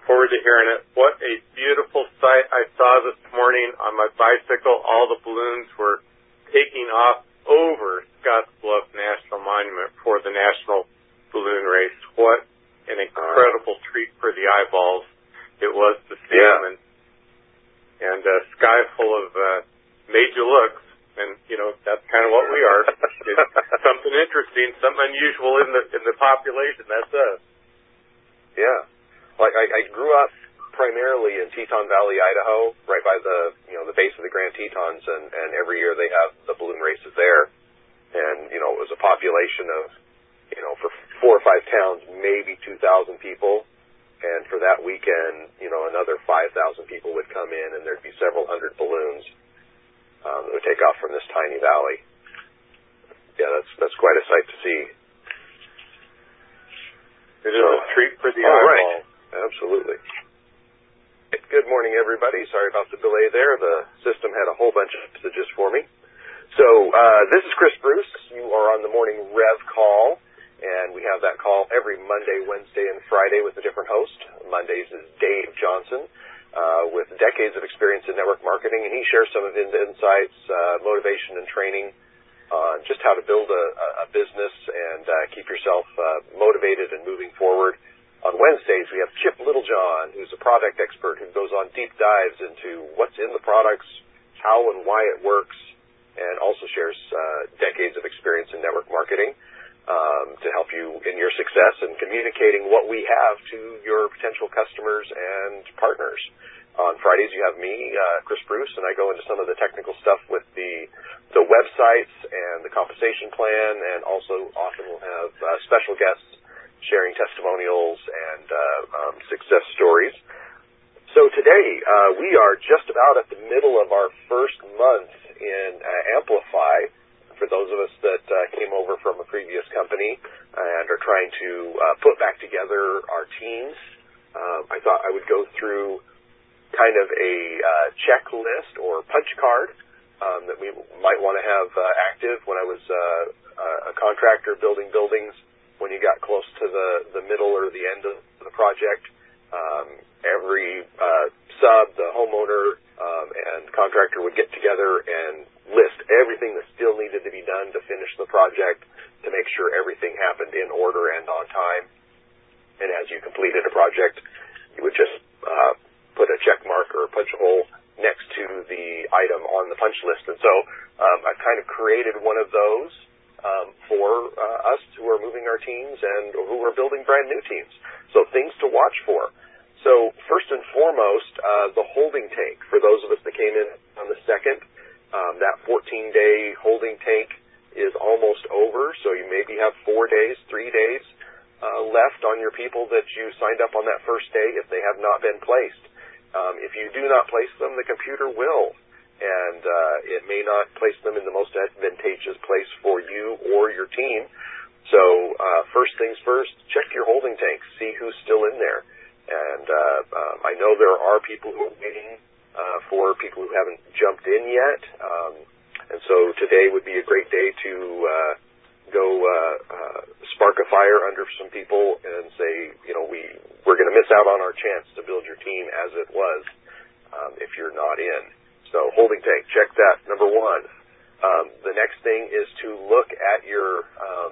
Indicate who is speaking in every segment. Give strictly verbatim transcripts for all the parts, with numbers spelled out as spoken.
Speaker 1: forward to hearing it. What a beautiful sight I saw this morning on my bicycle. All the balloons were taking off over Scottsbluff National Monument for the National Balloon Race. What an incredible treat for the eyeballs it was to see
Speaker 2: yeah.
Speaker 1: them. And, and a sky full of uh, made you look. And, you know, that's kind of what we are. It's something interesting, something unusual in the in the population. That's us.
Speaker 2: Yeah. Like, I, I grew up primarily in Teton Valley, Idaho, right by the, you know, the base of the Grand Tetons, and, and every year they have the balloon races there. And, you know, it was a population of, you know, for four or five towns, maybe two thousand people. And for that weekend, you know, another five thousand people would come in, and there'd be several hundred balloons um, that would take off from this tiny valley. Yeah, that's that's quite a sight to see.
Speaker 1: It is so, a treat for the
Speaker 2: all
Speaker 1: eyeball.
Speaker 2: Right. Absolutely. Good morning, everybody. Sorry about the delay there. The system had a whole bunch of messages for me. So uh, this is Chris Bruce. You are on the Morning Rev Call, and we have that call every Monday, Wednesday, and Friday with a different host. Mondays is Dave Johnson uh, with decades of experience in network marketing, and he shares some of his insights, uh, motivation, and training on just how to build a, a business and uh, keep yourself uh, motivated and moving forward. On Wednesdays, we have Chip Littlejohn, who's a product expert who goes on deep dives into what's in the products, how and why it works, and also shares uh, decades of experience in network marketing um, to help you in your success and communicating what we have to your potential customers and partners. On Fridays, you have me, uh, Chris Bruce, and I go into some of the technical stuff with the the websites and the compensation plan, and also often we'll have uh, special guests sharing testimonials and uh, um, success stories. So today, uh, we are just about at the middle of our first month in uh, Amplify, for those of us that uh, came over from a previous company and are trying to uh, put back together our teams. Um, I thought I would go through kind of a uh, checklist or punch card um, that we might want to have uh, active when I was uh, a contractor building buildings. When you got close to the, the middle or the end of the project, um, every uh, sub, the homeowner, um, and contractor would get together and list everything that still needed to be done to finish the project, to make sure everything happened in order and on time. And as you completed a project, you would just uh, put a check mark or a punch hole next to the item on the punch list. And so um, I've kind of created one of those Um, for uh, us who are moving our teams and who are building brand new teams. So things to watch for. So first and foremost, uh, the holding tank. For those of us that came in on the second, um, that fourteen-day holding tank is almost over. So you maybe have four days, three days uh, left on your people that you signed up on that first day if they have not been placed. Um, if you do not place them, the computer will. And uh, it may not place them in the most advantageous place for you or your team. So uh, first things first, check your holding tank, see who's still in there. And uh, um, I know there are people who are waiting uh, for people who haven't jumped in yet. Um, and so today would be a great day to uh, go uh, uh, spark a fire under some people and say, you know, we, we're going to miss out on our chance to build your team as it was um, if you're not in. So holding tank, check that, number one. Um, the next thing is to look at your um,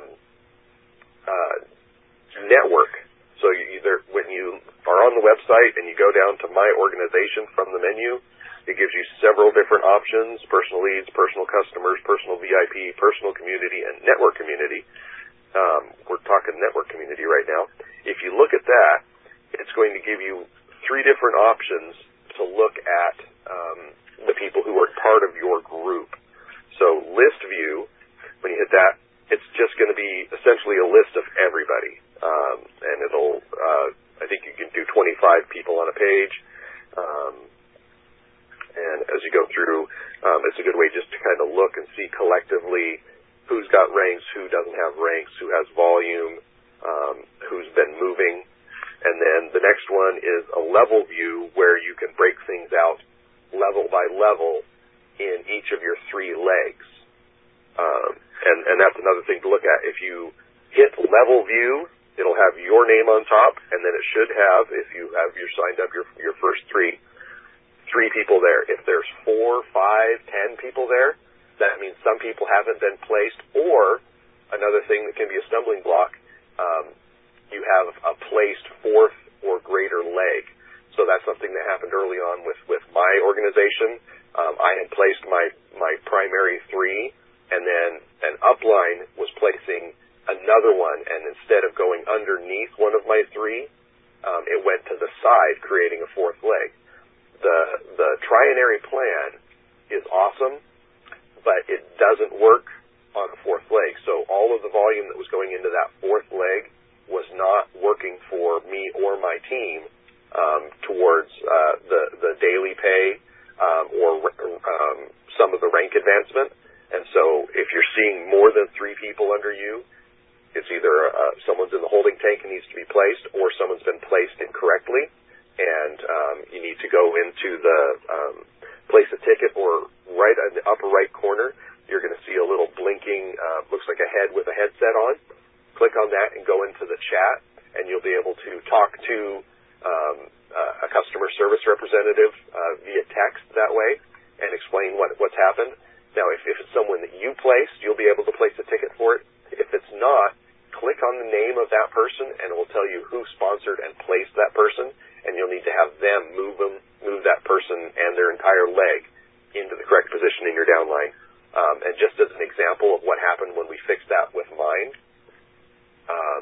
Speaker 2: uh, network. So you either, when you are on the website and you go down to My Organization from the menu, it gives you several different options: personal leads, personal customers, personal V I P, personal community, and network community. Um, we're talking network community right now. If you look at that, it's going to give you three different options to look at um, the people who are part of your group. So list view, when you hit that, it's just going to be essentially a list of everybody. Um, and it'll, uh, I think you can do twenty-five people on a page. Um, and as you go through, um, it's a good way just to kind of look and see collectively who's got ranks, who doesn't have ranks, who has volume, um, who's been moving. And then the next one is a level view where you can break things out level by level in each of your three legs. Um, and, and that's another thing to look at. If you hit level view It'll have your name on top, and then it should have, if you have you signed up your your first three, three people there. If there's four, five, ten people there, that means some people haven't been placed, or another thing that can be a stumbling block, um, you have a placed fourth or greater leg. So that's something that happened early on with, with my organization. Um, I had placed my, my primary three, and then an upline was placing another one, and instead of going underneath one of my three, um, it went to the side, creating a fourth leg. The the trinary plan is awesome, but it doesn't work on a fourth leg. So all of the volume that was going into that fourth leg was not working for me or my team um, towards uh, the the daily pay um, or um, some of the rank advancement. And so if you're seeing more than three people under you, it's either uh, someone's in the holding tank and needs to be placed, or someone's been placed incorrectly, and um, you need to go into the um, place a ticket, or right in the upper right corner, you're going to see a little blinking, uh, looks like a head with a headset on. Click on that and go into the chat, and you'll be able to talk to um, uh, a customer service representative uh, via text that way and explain what, what's happened. Now, if, if it's someone that you placed, you'll be able to place a ticket for it. If it's not, click on the name of that person, and it will tell you who sponsored and placed that person, and you'll need to have them move them, move that person and their entire leg into the correct position in your downline. Um, and just as an example of what happened when we fixed that with mine, um,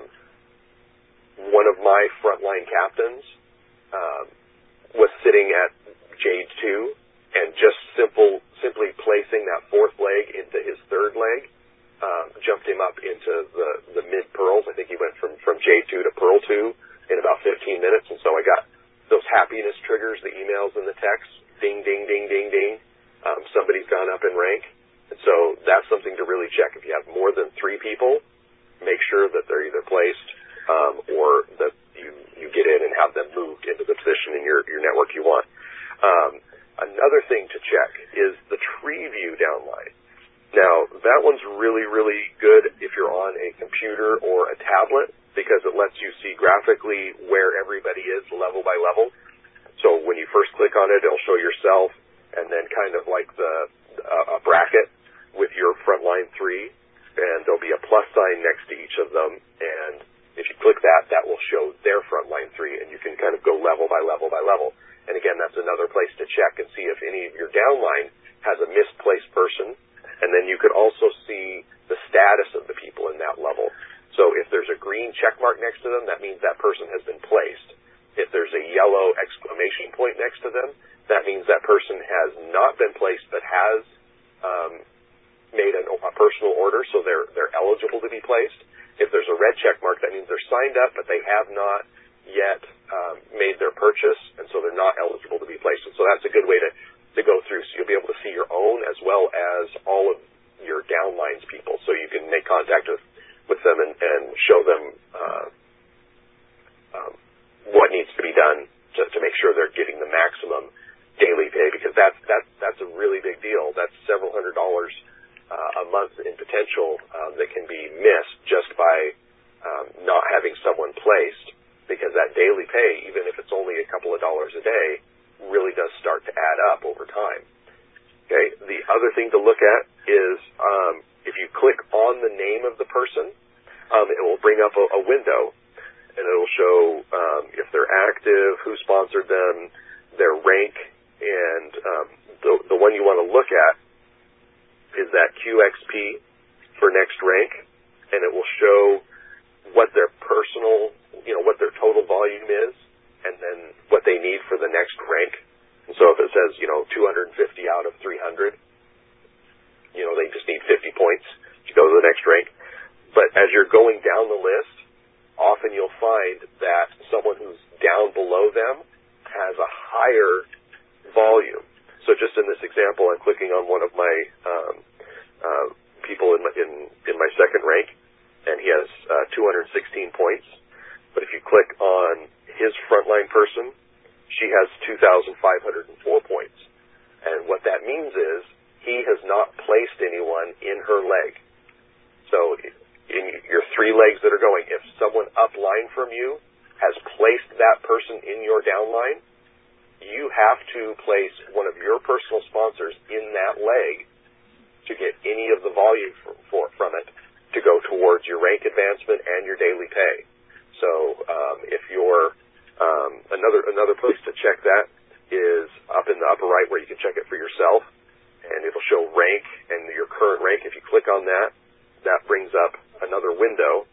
Speaker 2: one of my frontline captains um, was sitting at Jade two, and just simple, simply placing that fourth leg into his third leg Um, jumped him up into the, the mid-pearls. I think he went from, from J two to Pearl two in about fifteen minutes. And so I got those happiness triggers, the emails and the texts, ding, ding, ding, ding, ding. Um, somebody's gone up in rank. And so that's something to really check. If you have more than three people, make sure that they're either placed um, or that you, you get in and have them moved into the position in your, your network you want. Um, another thing to check is the tree view downline. Now, that one's really, really good if you're on a computer or a tablet, because it lets you see graphically where everybody is level by level. So when you first click on it, it'll show yourself, and then kind of like the uh, a bracket with your frontline three, and there'll be a plus sign next to each of them, and if you click that, that will show their frontline three, and you can kind of go level by level by level. And again, that's another place to check and see if any of your downline has a misplaced person. And then you could also see the status of the people in that level. So if there's a green check mark next to them, that means that person has been placed. If there's a yellow exclamation point next to them, that means that person has not been placed but has um, made an, a personal order, so they're they're eligible to be placed. If there's a red check mark, that means they're signed up but they have not yet um, made their purchase, and so they're not eligible to be placed. And so that's a good way to to go through, so you'll be able to see your own as well as all of your downlines people, so you can make contact with, with them and, and show them uh, um, what needs to be done to, to make sure they're getting the maximum daily pay, because that's, that's, that's a really big deal. That's several hundred dollars uh, a month in potential um, that can be missed just by um, not having someone placed, because that daily pay, even if it's only a couple of dollars a day, really does start to add up over time. Okay. The other thing to look at is um, if you click on the name of the person, um, it will bring up a, a window, and it will show um, if they're active, who sponsored them, their rank, and um, the, the one you want to look at is that Q X P for next rank, and it will show what their personal, you know, what their total volume is, and then what they need for the next rank. And so if it says, you know, two hundred fifty out of three hundred, you know, they just need fifty points to go to the next rank. But as you're going down the list, often you'll find that someone who's down below them has a higher volume. So just in this example, I'm clicking on one of my um, uh, people in my, in, in my second rank, and he has uh, two hundred sixteen points. But if you click on his frontline person, she has two thousand five hundred four points. And what that means is he has not placed anyone in her leg. So in your three legs that are going, if someone upline from you has placed that person in your downline, you have to place one of your personal sponsors in that leg to get any of the volume for, for, from it to go towards your rank advancement and your daily pay. So um, if you're um, another another place to check that is up in the upper right where you can check it for yourself, and it'll show rank and your current rank. If you click on that, that brings up another window,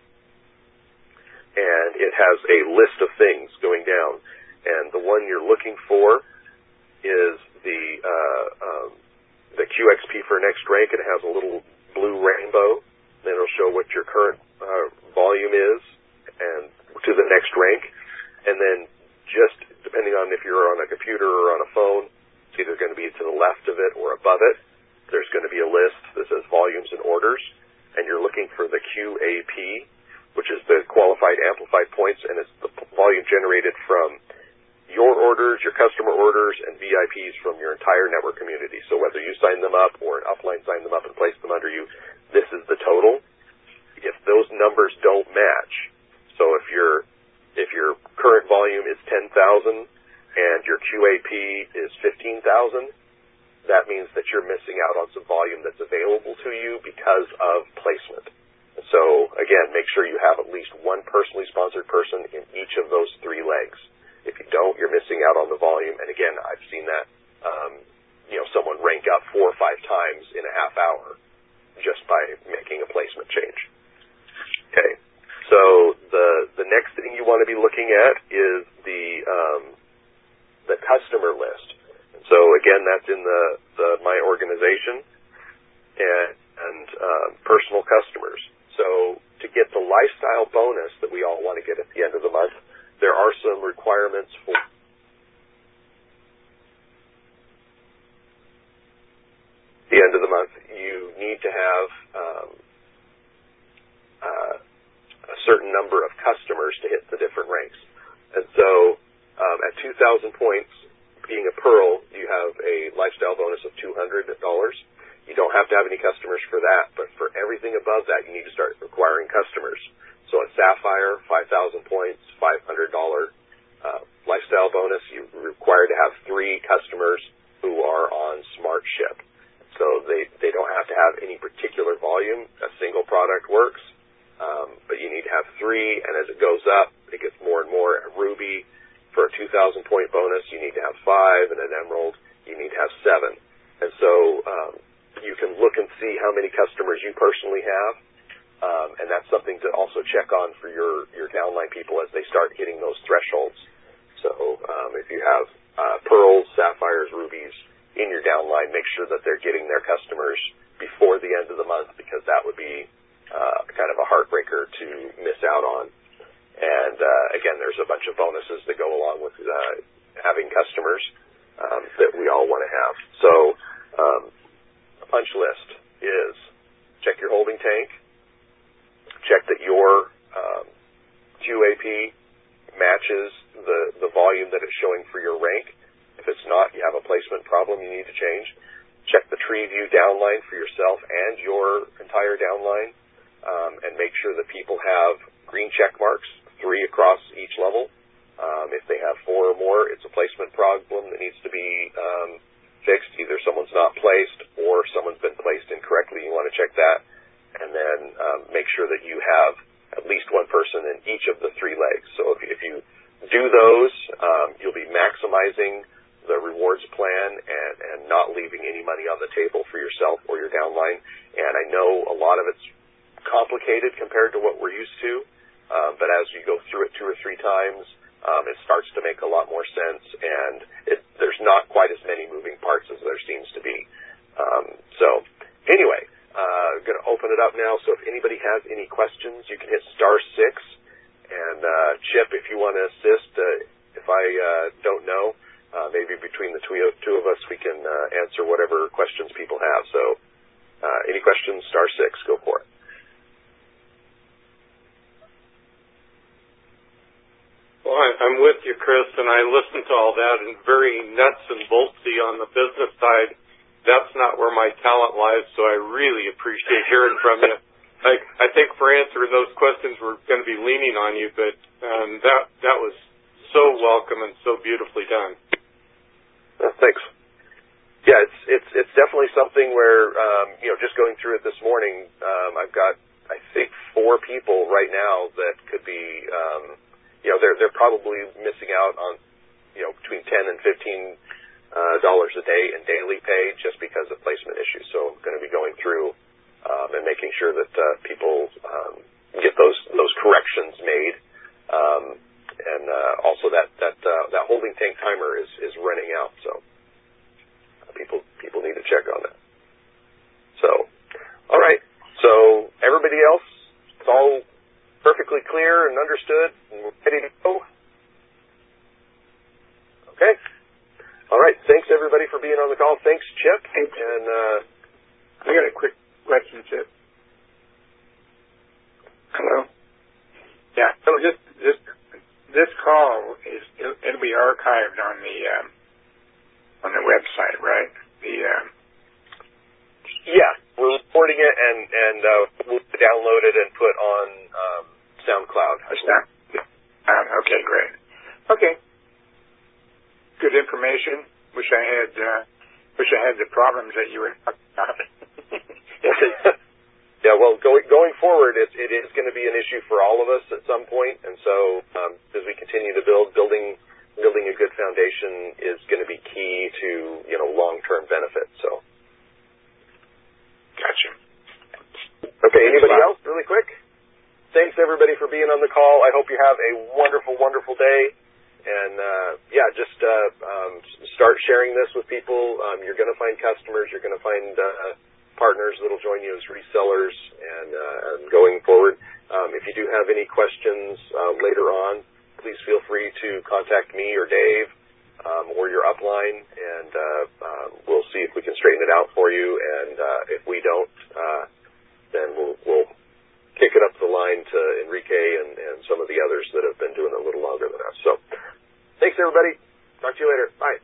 Speaker 2: and it has a list of things going down. And the one you're looking for is the uh, um, the Q X P for next rank. It has a little blue rainbow. Then it'll show what your current uh, volume is and to the next rank. And then just depending on if you're on a computer or on a phone, it's either going to be to the left of it or above it. There's going to be a list that says volumes and orders, and you're looking for the Q A P, which is the qualified amplified points, and it's the volume generated from your orders, your customer orders, and V I Ps from your entire network community. So whether you sign them up or an upline signed them up and placed them under you, this is the total. If those numbers don't match, so if your if your current volume is ten thousand and your Q A P is fifteen thousand, that means that you're missing out on some volume that's available to you because of placement. So again, make sure you have at least one personally sponsored person in each of those three legs. If you don't, you're missing out on the volume. And again, I've seen that, um, you know, someone rank up four or five times in a half hour just by making a placement change. Okay. So the the next thing you want to be looking at is the um, the customer list. And so again, that's in the, the my organization and, and uh, personal customers. So to get the lifestyle bonus that we all want to get at the end of the month, there are some requirements for the end of the month. You need to have um, uh, a certain number of customers to hit the different ranks. And so um, at two thousand points, being a Pearl, you have a lifestyle bonus of two hundred dollars. You don't have to have any customers for that, but for everything above that, you need to start requiring customers. So at Sapphire, five thousand points, five hundred dollars uh, lifestyle bonus. You're required to have three customers who are on Smart Ship. So they, they don't have to have any particular volume. A single product works, um, but you need to have three, and as it goes up, it gets more and more. At Ruby, for a two thousand point bonus, you need to have five, and at Emerald, you need to have seven. And so um, you can look and see how many customers you personally have. Um, and that's something to also check on for your, your downline people as they start hitting those thresholds. So um, if you have uh, pearls, sapphires, rubies in your downline, make sure that they're getting their customers before the end of the month, because that would be uh, kind of a heartbreaker to miss out on. And uh, again, there's a bunch of bonuses that go along with uh, having customers um, that we all want to have. So um, a punch list is check your holding tank. Check that your um, Q A P matches the, the volume that it's showing for your rank. If it's not, you have a placement problem you need to change. Check the tree view downline for yourself and your entire downline, um, and make sure that people have green check marks, three across each level. Um, if they have four or more, it's a placement problem that needs to be um, fixed. Either someone's not placed or someone's been placed incorrectly. You want to check that. And then um, make sure that you have at least one person in each of the three legs. So if, if you do those, um, you'll be maximizing the rewards plan and, and not leaving any money on the table for yourself or your downline. And I know a lot of it's complicated compared to what we're used to, um, but as you go through it two or three times, um, it starts to make a lot more sense, and it, there's not quite as many moving parts as there seems to be. Um, so anyway, Uh, I'm going to open it up now, so if anybody has any questions, you can hit star six. And uh, Chip, if you want to assist, uh, if I uh, don't know, uh, maybe between the two, two of us, we can uh, answer whatever questions people have. So uh, any questions, star six, go for it.
Speaker 1: Well, I'm with you, Chris, and I listened to all that, and very nuts and boltsy on the business side. That's not where my talent lies, so I really appreciate hearing from you. I, I think for answering those questions, we're going to be leaning on you, but um, that that was so welcome and so beautifully done.
Speaker 2: Uh, thanks. Yeah, it's it's it's definitely something where um, you know, just going through it this morning, um, I've got I think four people right now that could be, um, you know, they're they're probably missing out on, you know, between ten and fifteen uh, dollars a day in daily pay just because of placement issues. So I'm going to be going through um, and making sure that uh, people um, get those those corrections made. Um, and uh, also that that uh, that holding tank timer is, is running out, so uh, people people need to check on that. So, all right. So everybody else, it's all perfectly clear and understood, and we're ready to go. Okay. All right. Thanks everybody for being on the call. Thanks, Chip. And uh,
Speaker 3: I got a quick question, Chip. Hello. Yeah. So just just. This call is it'll, it'll be archived on the um, on the website, right? The um,
Speaker 2: yeah, we're recording it and and uh, we'll download it and put on um, SoundCloud.
Speaker 3: Um, okay, great. Okay, good information. Wish I had uh, wish I had the problems that you were talking about.
Speaker 2: Yeah, well, going going forward, it, it is going to be an issue for all of us at some point, and so um, as we continue to build, building building a good foundation is going to be key to, you know, long-term benefits. So,
Speaker 3: gotcha.
Speaker 2: Okay, anybody else, really quick? Thanks everybody for being on the call. I hope you have a wonderful, wonderful day, and uh, yeah, just uh, um, start sharing this with people. Um, you're going to find customers. You're going to find Uh, partners that will join you as resellers, and, uh, and going forward. Um, if you do have any questions uh, later on, please feel free to contact me or Dave um, or your upline, and uh, uh, we'll see if we can straighten it out for you. And uh, if we don't, uh, then we'll, we'll kick it up the line to Enrique and, and some of the others that have been doing it a little longer than us. So thanks, everybody. Talk to you later. Bye.